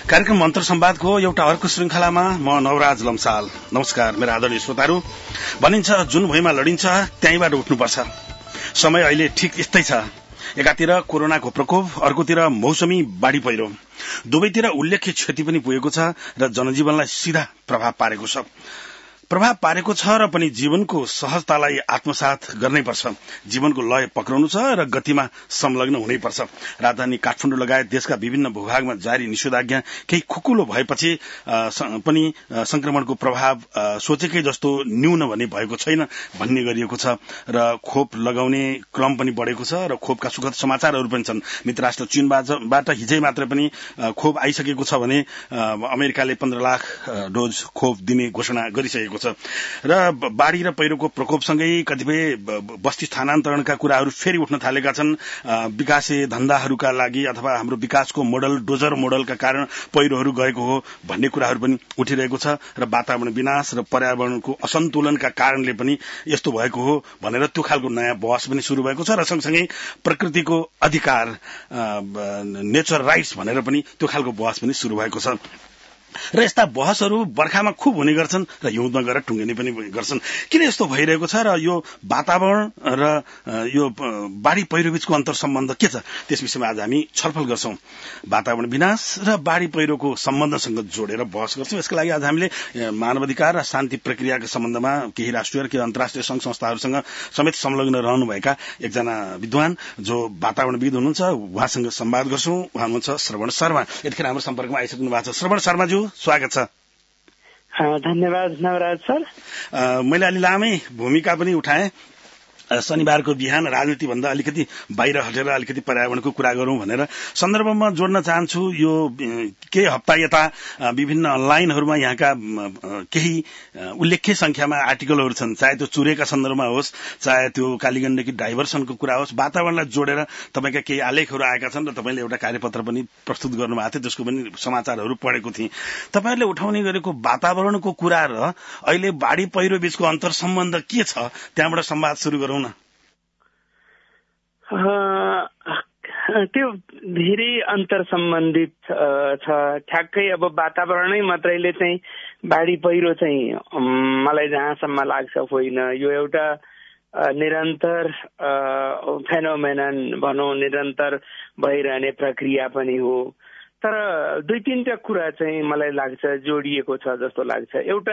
कार्यक्रम मन्त्र संवादको एउटा अर्को श्रृंखलामा म नवराज लम्साल। नमस्कार मेरा आदरणीय श्रोताहरू। भनिन्छ जुन भुइँमा लडिन्छ त्यहीँबाट उठ्नुपर्छ। समय अहिले ठिक यस्तै छ। एकातिर कोरोनाको प्रकोप, अर्कोतिर मौसमी बाढ़ी पहिरो, दुवैतिर उल्लेख्य क्षति पनि पुगेको छ र जनजीवनलाई सीधा प्रभाव पारेको छ र पनि जीवनको सहजतालाई आत्मसात गर्नैपर्छ। जीवनको लय पक्राउनु छ र गतिमा संलग्न हुनैपर्छ। राजधानी काठमाडौँ लगायत देशका विभिन्न भूभागमा जारी निषेधाज्ञा केही खुकुलो भएपछि पनि संक्रमणको प्रभाव सोचेकै जस्तो न्यून भने भएको छैन भन्ने गरिएको छ र खोप लगाउने क्रम पनि बढ़ेको छ र खोपका सुखद समाचारहरू पनि छन्। मित्र राष्ट्र चीनबाट हिजै मात्र पनि खोप आइसकेको छ भने अमेरिकाले 15 लाख डोज खोप दिने घोषणा गरिसकेको छ र बाढ़ी र पहिरोको प्रकोपसँगै कतिपय बस्ती स्थानान्तरणका कुराहरू फेरि उठ्न थालेका छन्। विकासे धन्दाहरूका लागि अथवा हाम्रो विकासको मोडल डोजर मोडलका कारण पहिरोहरू गएको हो भन्ने कुराहरू पनि उठिरहेको छ र वातावरण विनाश र पर्यावरणको असन्तुलनका कारणले पनि यस्तो भएको हो भनेर त्यो खालको नयाँ बहस पनि शुरू भएको छ र सँगसँगै प्रकृतिको अधिकार नेचर राइट्स भनेर पनि त्यो खालको बहस पनि शुरू भएको छ र यस्ता बहसहरू बर्खामा खुब हुने गर्छन् र हिउँदमा गएर टुङ्गिने पनि गर्छन्। किन यस्तो भइरहेको छ र यो वातावरण र यो बाढ़ी पहिरो बीचको अन्तर सम्बन्ध के छ त्यस विषयमा आज हामी छलफल गर्छौं। वातावरण विनाश र बाढ़ी पहिरोको सम्बन्धसँग जोडेर बहस गर्छौं। यसका लागि आज हामीले मानवाधिकार र शान्ति प्रक्रियाका सम्बन्धमा केही राष्ट्रिय र केही अन्तर्राष्ट्रिय संघ संस्थाहरूसँग समेत संलग्न रहनुभएका एकजना विद्वान जो वातावरणविद हुनुहुन्छ उहाँसँग संवाद गर्छौं। उहाँ हुनुहुन्छ श्रवण शर्मा। यतिखेर हाम्रो सम्पर्कमा आइसक्नु भएको छ। श्रवण शर्माज्यू स्वागत छ। धन्यवाद नवराज सर। मैले अलि लामै भूमिका पनि उठाएँ। शनिबारको बिहान राजनीति भन्दा अलिकति बाहिर हटेर अलिकति पर्यावरणको कुरा गरौं भनेर सन्दर्भमा जोड्न चाहन्छु। यो केही हप्ता यता विभिन्न अनलाइनहरूमा यहाँका केही उल्लेख्य संख्यामा आर्टिकलहरू छन्, चाहे त्यो चुरेका सन्दर्भमा होस्, चाहे त्यो कालीगण्डकी डाइभर्सनको कुरा होस्, वातावरणलाई जोडेर तपाईका केही आलेखहरू आएका छन् र तपाईले एउटा कार्यपत्र पनि प्रस्तुत गर्नुभएको थियो, त्यसको पनि समाचारहरू पढेको थिएँ। तपाईहरुले उठाउने गरेको वातावरणको कुरा र अहिले बाढ़ी पहिरो बीचको अन्तर सम्बन्ध के छ, त्यहाँबाट संवाद सुरु गरौं। त्यो धेरै अन्तर सम्बन्धित छ। ठ्याक्कै अब वातावरणै मात्रैले चाहिँ बाढ़ी पहिरो चाहिँ मलाई जहाँसम्म लाग्छ होइन, यो एउटा निरन्तर फेनोमेनन भनौं, निरन्तर भइरहने प्रक्रिया पनि हो। तर दुई तीनटा कुरा चाहिँ मलाई लाग्छ जोडिएको छ जस्तो लाग्छ। एउटा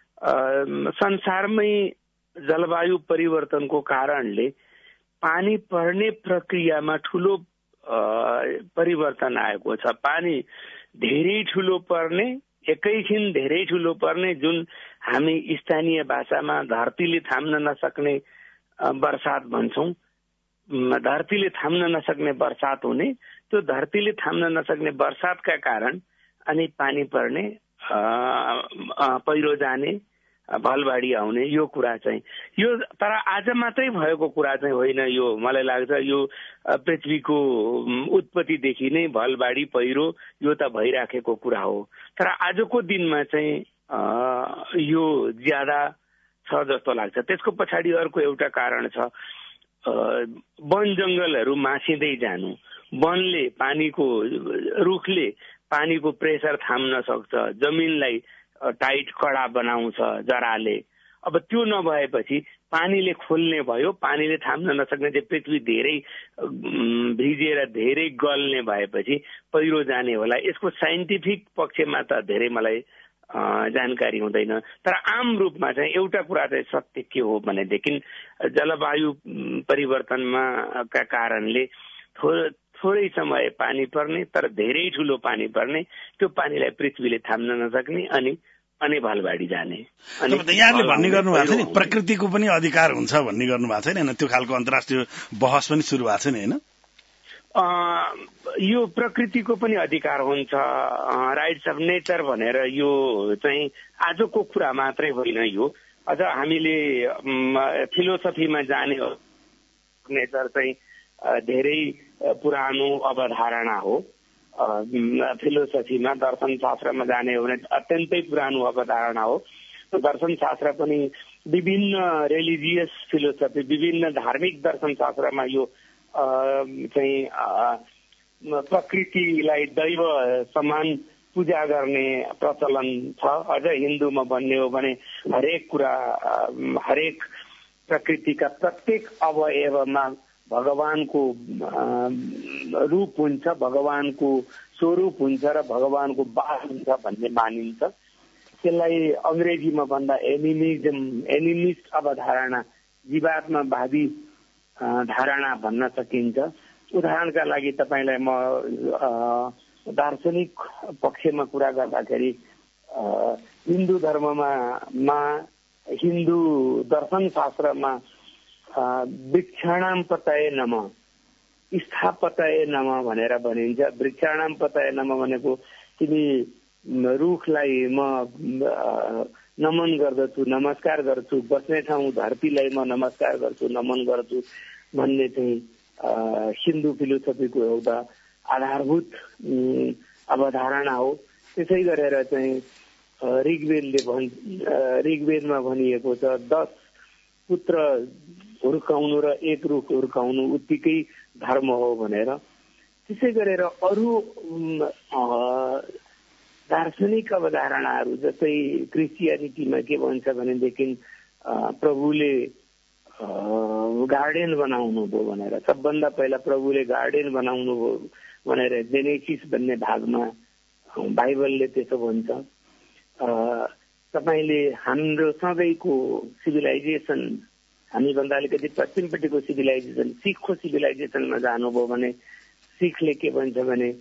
संसारमै जलवायु परिवर्तनको कारणले पानी पर्ने प्रक्रियामा ठूलो परिवर्तन आएको छ। पानी धेरै ठूलो पर्ने, एकैछिन धेरै ठूलो पर्ने, जुन हामी स्थानीय भाषामा धरतीले थाम्न नसक्ने वर्षात भन्छौं। धरतीले थाम्न नसक्ने वर्षात हुने, त्यो धरतीले थाम्न नसक्ने वर्षातका कारण अनि पानी पर्ने, पहिरो जाने, भलबाढी आउने, यो कुरा चाहिँ यो तर आज मात्रै भएको कुरा चाहिँ होइन। यो मलाई लाग्छ यो पृथ्वीको उत्पत्तिदेखि नै भलबाढी पहिरो यो त भइराखेको कुरा हो। तर आजको दिनमा चाहिँ यो ज्यादा छ जस्तो लाग्छ। त्यसको पछाडि अर्को एउटा कारण छ, वन जंगलहरू मासिँदै जानु। वनले पानीको, रुखले पानीको प्रेसर थाम्न सक्छ, जमिनलाई टाइट कडा बनाउँछ जराले। अब त्यो नभएपछि पानीले खोल्ने भयो, पानीले थाम्न नसक्ने चाहिँ पृथ्वी धेरै भिजेर धेरै गल्ने भएपछि पहिरो जाने होला। यसको साइन्टिफिक पक्षमा त धेरै मलाई जानकारी हुँदैन। तर आम रूपमा चाहिँ एउटा कुरा चाहिँ सत्य के हो भनेदेखि जलवायु परिवर्तनमा का कारणले थोरै समय पानी पर्ने तर धेरै ठूलो पानी पर्ने, त्यो पानीलाई पृथ्वीले थाम्न नसक्ने अनि भलबाढी जाने। यहाँले भन्ने गर्नुभएको छ नि प्रकृतिको पनि अधिकार हुन्छ भन्ने गर्नुभएको छैन, त्यो खालको अन्तर्राष्ट्रिय बहस पनि सुरु भएको छ नि, होइन? यो प्रकृतिको पनि अधिकार हुन्छ, राइट्स अफ नेचर भनेर यो चाहिँ आजको कुरा मात्रै होइन। यो अझ हामीले फिलोसफीमा जाने हो, नेचर चाहिँ धेरै पुरानो अवधारणा हो। फिलोसफीमा दर्शन शास्त्रमा जाने हो भने अत्यन्तै पुरानो अवधारणा हो। दर्शन शास्त्र पनि विभिन्न रिलिजियस फिलोसफी, विभिन्न धार्मिक दर्शन शास्त्रमा यो चाहिँ प्रकृतिलाई दैव समान पूजा गर्ने प्रचलन छ। अझ हिन्दूमा भन्ने हो भने हरेक कुरा, हरेक प्रकृतिका प्रत्येक अवयवमा भगवानको रूप हुन्छ, भगवानको स्वरूप हुन्छ र भगवानको बास हुन्छ भन्ने मानिन्छ। त्यसलाई अंग्रेजीमा भन्दा एनिमिस्ट अवधारणा, जीवात्मावादी धारणा भन्न सकिन्छ। उदाहरणका लागि तपाईलाई म दार्शनिक पक्षमा कुरा गर्दाखेरि हिन्दू धर्ममा हिन्दू दर्शन शास्त्रमा वृक्षाणाम पतये नमः, स्थापतये नमः भनेर भनिन्छ। वृक्षाणाम पतये नमः भनेको तिमी रुखलाई म नमन गर्दछु, नमस्कार गर्छु, बस्ने ठाउँ धरतीलाई म नमस्कार गर्छु, नमन गर्छु भन्ने चाहिँ हिन्दू फिलोसफीको एउटा आधारभूत अवधारणा हो। त्यसै गरेर चाहिँ ऋग्वेदमा भनिएको छ 10 पुत्र हुर्काउनु र 1 रुख हुर्काउनु उत्तिकै धर्म हो भनेर। त्यसै गरेर अरू दार्शनिक अवधारणाहरू जस्तै क्रिस्चियनिटीमा के भन्छ भनेदेखि प्रभुले गार्डन बनाउनु भयो भनेर, सबभन्दा पहिला प्रभुले गार्डन बनाउनु भयो भनेर जेनेसिस भन्ने भागमा बाइबलले त्यसो भन्छ। तपाईले हाम्रो सधैँको सिभिलाइजेसन, हामीभन्दा अलिकति पश्चिमपट्टिको सिभिलाइजेसन, सिखको सिभिलाइजेसनमा जानुभयो भने सिखले के भन्छ भने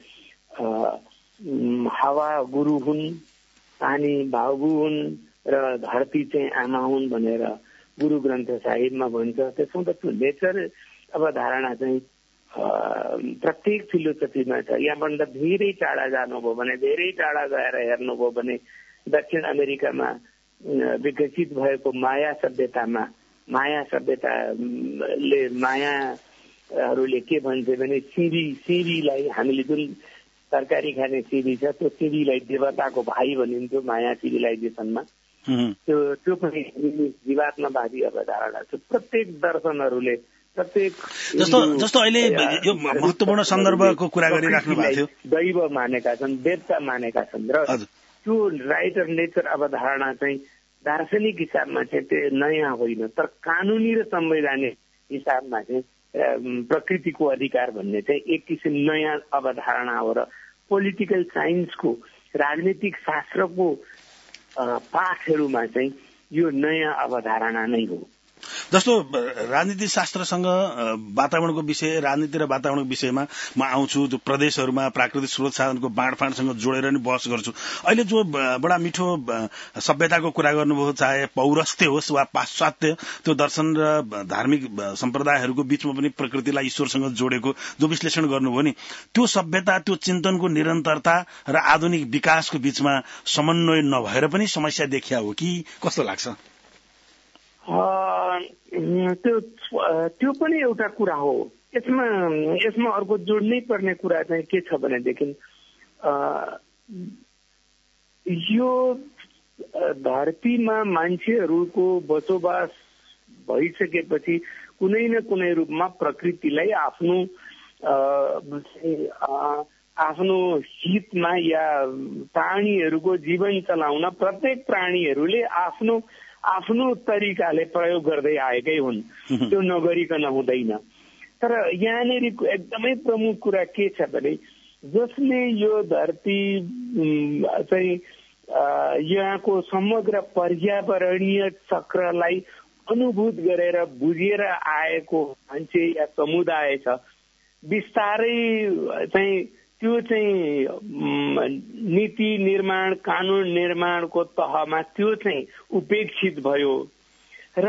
हावा गुरु हुन्, पानी बाबु हुन् र धरती चाहिँ आमा हुन् भनेर गुरु ग्रन्थ साहिबमा भन्छ। त्यसमा त नेचर अवधारणा चाहिँ प्रत्येक फिलोसफीमा छ। यहाँभन्दा धेरै टाढा जानुभयो भने, धेरै टाढा गएर हेर्नुभयो भने दक्षिण अमेरिकामा विकसित भएको माया सभ्यतामा, माया सभ्यताले मायाहरूले के भन्छ भने सिँढीलाई, हामीले जुन तरकारी खाने सिँढी छ त्यो सिँढीलाई देवताको भाइ भनिन्थ्यो माया सिभिलाइजेसनमा। त्यो पनि जीवात्मावादी अवधारणा छ। प्रत्येक दर्शनहरूले प्रत्येक जस्तो अहिले यो महत्त्वपूर्ण सन्दर्भको कुरा गरिराख्नु भएको थियो, दैव मानेका छन्, देवता मानेका छन् र त्यो राइट र नेचर अवधारणा चाहिँ दार्शनिक हिसाबमा चाहिँ त्यो नयाँ होइन, तर कानुनी र संवैधानिक हिसाबमा चाहिँ प्रकृतिको अधिकार भन्ने चाहिँ एक किसिम नयाँ अवधारणा हो र पोलिटिकल साइन्सको, राजनीतिक शास्त्रको पाठहरूमा चाहिँ यो नयाँ अवधारणा नै हो। जस्तो राजनीति शास्त्रसँग वातावरणको विषय, राजनीति र वातावरणको विषयमा म आउँछु। जो प्रदेशहरूमा प्राकृतिक स्रोत साधनको बाँडफाँडसँग जोडेर नि बहस गर्छु। अहिले जो बडा मिठो सभ्यताको कुरा गर्नुभयो, चाहे पौरस्त्य होस् वा पाश्चात्य, त्यो दर्शन र धार्मिक सम्प्रदायहरूको बीचमा पनि प्रकृतिलाई ईश्वरसँग जोडेको जो विश्लेषण गर्नुभयो नि, त्यो सभ्यता, त्यो चिन्तनको निरन्तरता र आधुनिक विकासको बीचमा समन्वय नभएर पनि समस्या देखिया हो कि कस्तो लाग्छ? त्यो पनि एउटा कुरा हो। यसमा अर्को जोड्नै पर्ने कुरा चाहिँ के छ भनेदेखि यो धरतीमा मान्छेहरूको बसोबास भइसकेपछि कुनै न कुनै रूपमा प्रकृतिलाई आफ्नो हितमा या प्राणीहरूको जीवन चलाउन प्रत्येक प्राणीहरूले आफ्नो तरिकाले प्रयोग गर्दै आएकै हुन्। त्यो नगरिकन हुँदैन। तर यहाँनिर एकदमै प्रमुख कुरा के छ भने जसले यो धरती चाहिँ यहाँको समग्र पर्यावरणीय चक्रलाई अनुभूत गरेर बुझेर आएको मान्छे या समुदाय छ, बिस्तारै चाहिँ त्यो चाहिँ नीति निर्माण, कानून निर्माणको तहमा त्यो चाहिँ उपेक्षित भयो र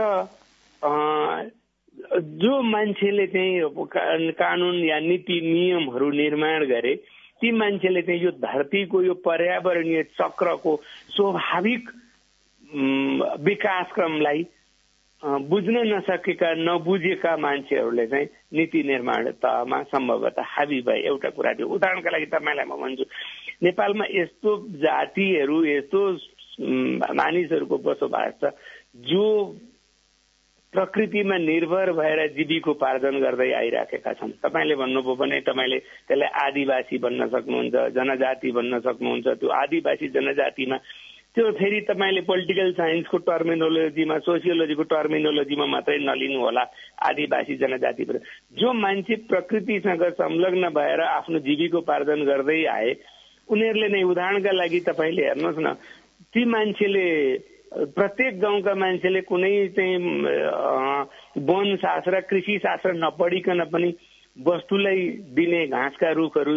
जो मान्छेले चाहिँ कानून या नीति नियमहरू निर्माण गरे ती मान्छेले चाहिँ यो धरतीको यो पर्यावरणीय चक्रको स्वाभाविक विकासक्रमलाई बुझ्न नसकेका, नबुझेका मान्छेहरूले चाहिँ नीति निर्माण तहमा सम्भवतः हाबी भए। एउटा कुरा थियो, उदाहरणका लागि तपाईँलाई म भन्छु, नेपालमा यस्तो जातिहरू, यस्तो मानिसहरूको बसोबास छ जो प्रकृतिमा निर्भर भएर जीविकोपार्जन गर्दै आइराखेका छन्। तपाईँले भन्नुभयो भने तपाईँले त्यसलाई आदिवासी भन्न सक्नुहुन्छ, जनजाति भन्न सक्नुहुन्छ। त्यो आदिवासी जनजातिमा त्यो फेरि तपाईँले पोलिटिकल साइन्सको टर्मिनोलोजीमा, सोसियोलोजीको टर्मिनोलोजीमा मात्रै नलिनु होला। आदिवासी जनजाति जो मान्छे प्रकृतिसँग संलग्न भएर आफ्नो जीविकोपार्जन गर्दै आए, उनीहरूले नै, उदाहरणका लागि तपाईँले हेर्नुहोस् न, ती मान्छेले, प्रत्येक गाउँका मान्छेले कुनै चाहिँ वन शास्त्र, कृषि शास्त्र नपढिकन पनि वस्तुलाई दिने घाँसका रुखहरू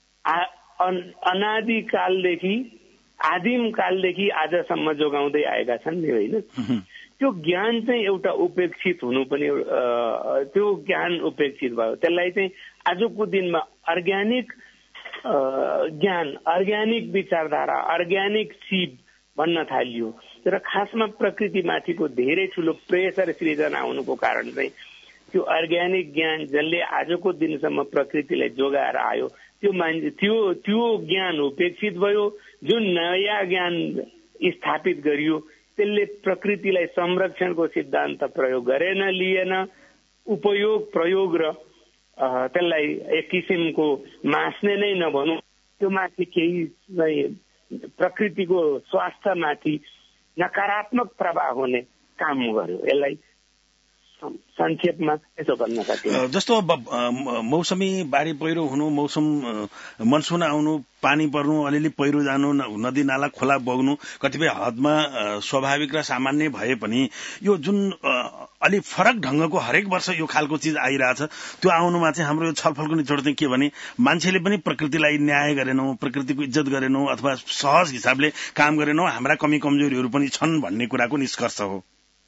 अनादिकालदेखि, आदिम कालदेखि आजसम्म जोगाउँदै आएका छन् नि, होइन? त्यो ज्ञान चाहिँ एउटा उपेक्षित हुनु पनि, त्यो ज्ञान उपेक्षित भयो। त्यसलाई चाहिँ आजको दिनमा अर्ग्यानिक ज्ञान, अर्ग्यानिक विचारधारा, अर्ग्यानिक सिड भन्न थालियो। तर खासमा प्रकृतिमाथिको धेरै ठुलो प्रेसर सृजना हुनुको कारण चाहिँ त्यो अर्ग्यानिक ज्ञान जसले आजको दिनसम्म प्रकृतिलाई जोगाएर आयो, त्यो ज्ञान उपेक्षित भयो। जुन नयाँ ज्ञान स्थापित गरियो त्यसले प्रकृतिलाई संरक्षणको सिद्धान्त प्रयोग गरेन, लिएन। उपयोग, प्रयोग र त्यसलाई एक किसिमको मास्ने नै नभनौँ, त्यो माथि केही प्रकृतिको स्वास्थ्यमाथि नकारात्मक प्रभाव हुने काम गर्यो। यसलाई संक्षेपमा यसो भन्न सकिन्छ। जस्तो मौसमी बाढी पहिरो हुनु, मनसुन आउनु, पानी पर्नु, अलिअलि पहिरो जानु, नदी नाला खोला बग्नु कतिपय हदमा स्वाभाविक र सामान्य भए पनि यो जुन अलि फरक ढंगको हरेक वर्ष यो खालको चीज आइरहेछ, त्यो आउनुमा चाहिँ हाम्रो यो छलफलको निचोड चाहिँ के भने मान्छेले पनि प्रकृतिलाई न्याय गरेनौं, प्रकृतिको इज्जत गरेनौं अथवा सहज हिसाबले काम गरेनौं, हाम्रा कमी कमजोरीहरू पनि छन् भन्ने कुराको निष्कर्ष हो।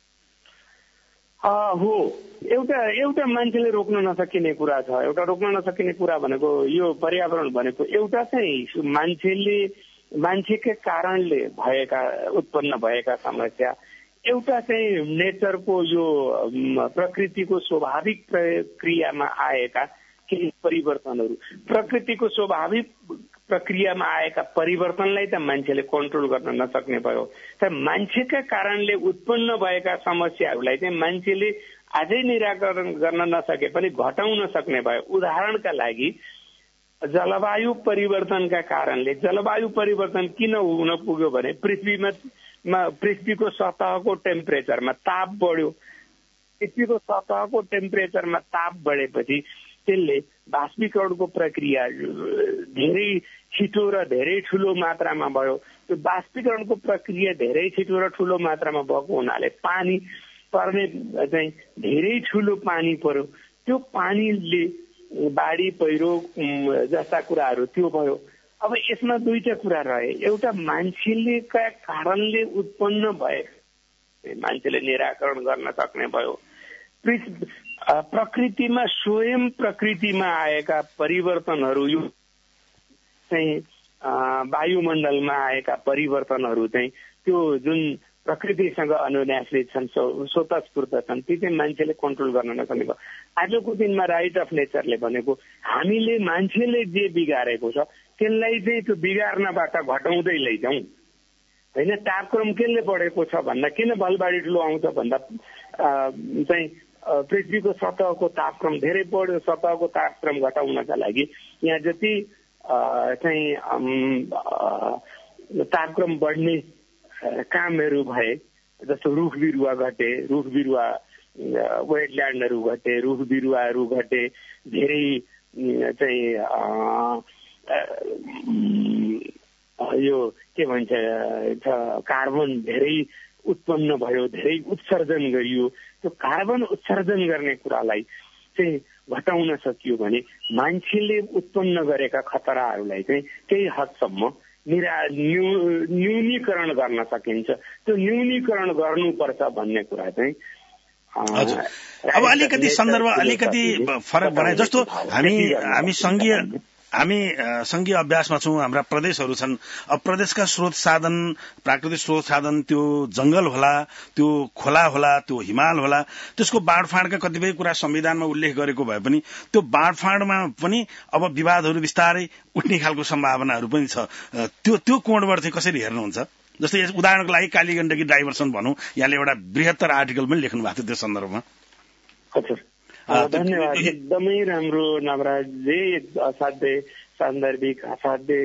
हो, एउटा मान्छेले रोक्न नसकिने कुरा छ। एउटा रोक्न नसकिने कुरा भनेको यो पर्यावरण भनेको एउटा चाहिँ मान्छेकै कारणले उत्पन्न भएका समस्या, एउटा चाहिँ नेचरको यो प्रकृतिको स्वाभाविक प्रक्रियामा आएका केही परिवर्तनहरू। प्रकृतिको स्वाभाविक प्रक्रियामा आएका परिवर्तनलाई त मान्छेले कन्ट्रोल गर्न नसक्ने भयो। तर मान्छेका कारणले उत्पन्न भएका समस्याहरूलाई चाहिँ मान्छेले अझै निराकरण गर्न नसके पनि घटाउन सक्ने भयो। उदाहरणका लागि जलवायु परिवर्तनका कारणले, जलवायु परिवर्तन किन हुन पुग्यो भने पृथ्वीको सतहको टेम्परेचरमा ताप बढ्यो। पृथ्वीको सतहको टेम्परेचरमा ताप बढेपछि त्यसले बाष्पीकरणको प्रक्रिया धेरै छिटो र धेरै ठूलो मात्रामा भयो। त्यो बाष्पीकरणको प्रक्रिया धेरै छिटो र ठूलो मात्रामा भएको हुनाले पानी पर्ने चाहिँ धेरै ठूलो पानी पर्यो। त्यो पानीले बाढी पहिरो जस्ता कुराहरू त्यो भयो। अब यसमा दुईटा कुरा रहे। एउटा मान्छेले कारणले उत्पन्न भए मान्छेले निराकरण गर्न सक्ने भयो। प्रकृतिमा स्वयं प्रकृतिमा आएका परिवर्तनहरू, यो चाहिँ वायुमण्डलमा आएका परिवर्तनहरू चाहिँ त्यो जुन प्रकृतिसँग अनुनाश्रित छन्, स्वतस्फूर्त छन्, ती चाहिँ मान्छेले कन्ट्रोल गर्न नसक्ने भयो। आजको दिनमा राइट अफ नेचरले भनेको हामीले मान्छेले जे बिगारेको छ त्यसलाई चाहिँ त्यो बिगार्नबाट घटाउँदै लैजाउँ, होइन? तापक्रम केले बढेको छ भन्दा, किन भलबाढी ठुलो आउँछ भन्दा चाहिँ पृथ्वीको सतहको तापक्रम धेरै बढ्यो। सतहको तापक्रम घटाउनका लागि यहाँ जति चाहिँ तापक्रम बढ्ने कामहरू भए, जस्तो रुख बिरुवा घटे, रुख बिरुवा वेटल्यान्डहरू घटे, रुख बिरुवाहरू घटे, धेरै चाहिँ यो के भन्छ कार्बन धेरै उत्पन्न भयो, धेरै उत्सर्जन गरियो। त्यो कार्बन उत्सर्जन गर्ने कुरालाई चाहिँ घटाउन सकियो भने मान्छेले उत्पन्न गरेका खतराहरूलाई चाहिँ केही हदसम्म न्यूनीकरण गर्न सकिन्छ। त्यो न्यूनीकरण गर्नुपर्छ भन्ने कुरा चाहिँ अब अलिकति सन्दर्भ अलिकति फरक बनाए। जस्तो हामी संघीय अभ्यासमा छौं, हाम्रा प्रदेशहरू छन्। अब प्रदेशका स्रोत साधन, प्राकृतिक स्रोत साधन, त्यो जंगल होला, त्यो खोला होला, त्यो हिमाल होला, त्यसको बाँडफाँडका कतिपय कुरा संविधानमा उल्लेख गरेको भए पनि त्यो बाँडफाँडमा पनि अब विवादहरू बिस्तारै उठ्ने खालको सम्भावनाहरू पनि छ। त्यो कोणबाट चाहिँ कसरी हेर्नुहुन्छ? जस्तै उदाहरणको लागि कालीगण्डकी डाइभर्सन भनौं, यहाँले एउटा बृहत्तर आर्टिकल पनि लेख्नु भएको थियो त्यो सन्दर्भमा। हजुर धन्यवाद, एकदमै राम्रो नवराजजी, असाध्यै सान्दर्भिक असाध्यै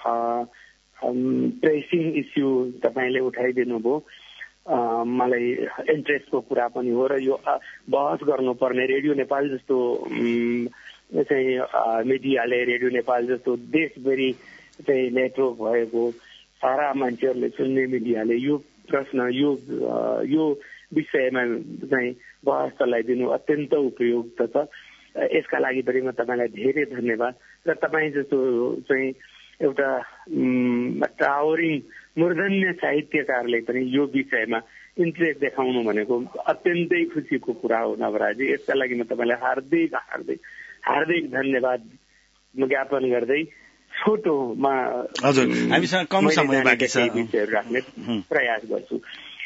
प्रेसिङ इस्यु तपाईँले उठाइदिनु भयो। मलाई इन्ट्रेस्टको कुरा पनि हो र यो बहस गर्नुपर्ने रेडियो नेपाल जस्तो चाहिँ मिडियाले, रेडियो नेपाल जस्तो देशभरि चाहिँ नेटवर्क भएको सारा मान्छेहरूले सुन्ने मिडियाले यो प्रश्न यो विषयमा चाहिँ बहस चलाइदिनु अत्यन्त उपयुक्त छ। यसका लागि पनि म तपाईँलाई धेरै धन्यवाद। र तपाईँ जस्तो चाहिँ एउटा टावरिङ मूर्धन्य साहित्यकारले पनि यो विषयमा इन्ट्रेस्ट देखाउनु भनेको अत्यन्तै खुसीको कुरा हो नवराजी। यसका लागि म तपाईँलाई हार्दिक हार्दिक हार्दिक धन्यवाद ज्ञापन गर्दै छोटोमा हजुर हामीसँग कम समय बाँकी छ विषयहरू राख्ने प्रयास गर्छु।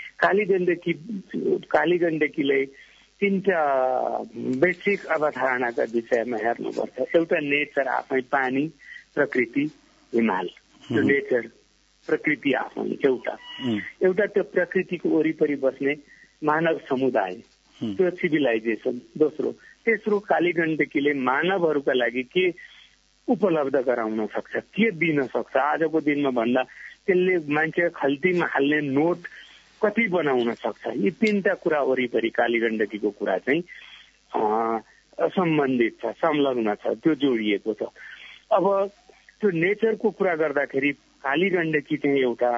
कालीगण्डकीले तीनटा बेसिक अवधारणाका विषयमा हेर्नुपर्छ। एउटा नेचर आफै, पानी, प्रकृति, हिमाल। त्यो नेचर प्रकृति आफै एउटा त्यो प्रकृतिको वरिपरि बस्ने मानव समुदाय, त्यो सिभिलाइजेसन। तेस्रो कालीगण्डकीले मानवहरूका लागि के उपलब्ध गराउन सक्छ, के दिन सक्छ। आजको दिनमा भन्दा त्यसले मान्छे खल्तीमा हाल्ने नोट कति बनाउन सक्छ। यी तीनटा कुरा वरिपरि कालीगण्डकीको कुरा चाहिँ सम्बन्धित छ, संलग्न छ, त्यो जोडिएको छ। अब त्यो नेचरको कुरा गर्दाखेरि कालीगण्डकी चाहिँ एउटा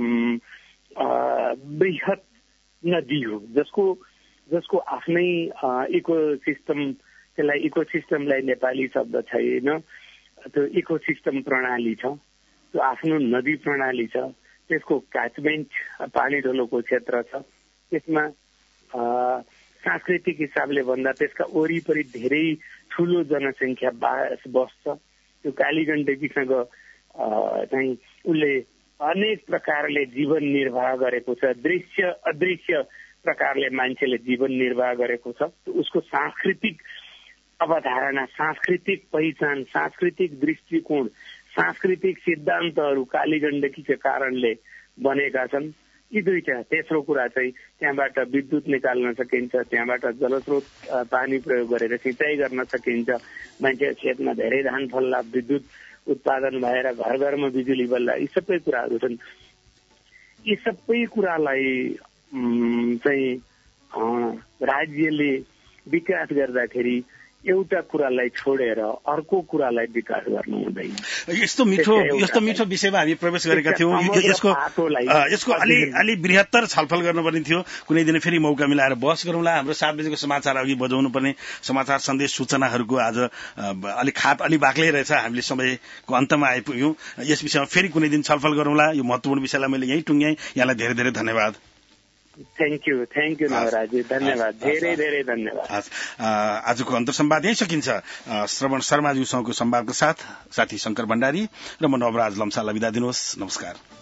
बृहत नदी हो जसको आफ्नै इकोसिस्टम, त्यसलाई इकोसिस्टमलाई नेपाली शब्द छैन, त्यो इकोसिस्टम प्रणाली छ, त्यो आफ्नो नदी प्रणाली छ, त्यसको क्याचमेन्ट पानी ढोलोको क्षेत्र छ, त्यसमा सांस्कृतिक हिसाबले भन्दा त्यसका वरिपरि धेरै ठुलो जनसङ्ख्या बस्छ। त्यो कालीगण्डकीसँग चाहिँ उसले अनेक प्रकारले जीवन निर्वाह गरेको छ, दृश्य अदृश्य प्रकारले मान्छेले जीवन निर्वाह गरेको छ। उसको सांस्कृतिक अवधारणा, सांस्कृतिक पहिचान, सांस्कृतिक दृष्टिकोण, सांस्कृतिक सिद्धान्तहरू कालीगण्डकीका कारणले बनेका छन्। यी दुईटा। तेस्रो कुरा चाहिँ त्यहाँबाट विद्युत निकाल्न सकिन्छ, त्यहाँबाट जलस्रोत पानी प्रयोग गरेर सिँचाइ गर्न सकिन्छ, मान्छे खेतमा धेरै धान फल्ला, विद्युत उत्पादन भएर घर घरमा बिजुली बल्ला, यी सबै कुराहरू छन्। यी सबै कुरालाई चाहिँ राज्यले विकास गर्दाखेरि एउटा कुरालाई छोडेर अर्को कुरालाई विकास गर्नु हुँदैन। यस्तो मिठो विषयमा हामी प्रवेश गरेका थियौँ। यसको अलि बृहत्तर छलफल गर्नुपर्ने थियो। कुनै दिन फेरि मौका मिलाएर बहस गरौँला। हाम्रो 7 बजेको समाचार अघि बजाउनु पर्ने समाचार सन्देश सूचनाहरूको आज अलि बाक्लै रहेछ। हामीले समयको अन्तमा आइपुग्यौँ। यस विषयमा फेरि कुनै दिन छलफल गरौँला। यो महत्त्वपूर्ण विषयलाई मैले यहीँ टुङ्ग्याएँ। यहाँलाई धेरै धेरै धन्यवाद। थ्याङ्क यू नवराजी, धन्यवाद, धेरै धेरै धन्यवाद। आजको अन्तर्संवाद यही सकिन्छ। श्रवण शर्माज्यूसँगको संवादको साथ साथी शंकर भण्डारी र म नवराज लम्साललाई बिदा दिनुहोस्। नमस्कार।